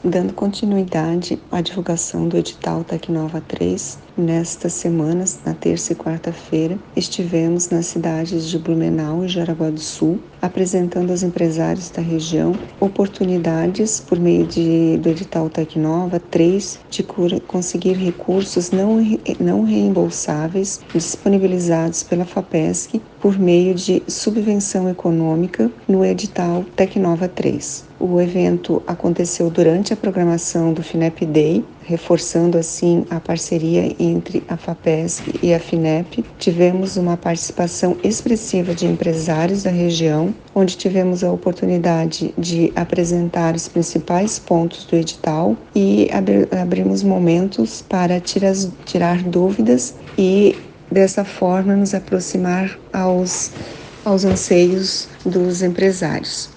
Dando continuidade à divulgação do edital Tecnova 3, nesta semana, na terça e quarta-feira, estivemos nas cidades de Blumenau e Jaraguá do Sul, apresentando aos empresários da região oportunidades, por meio do edital Tecnova 3, de conseguir recursos não reembolsáveis disponibilizados pela FAPESC por meio de subvenção econômica no edital Tecnova 3. O evento aconteceu durante a programação do FINEP Day, reforçando assim a parceria entre a FAPESC e a FINEP. Tivemos uma participação expressiva de empresários da região, onde tivemos a oportunidade de apresentar os principais pontos do edital e abrimos momentos para tirar dúvidas e, dessa forma, nos aproximar aos anseios dos empresários.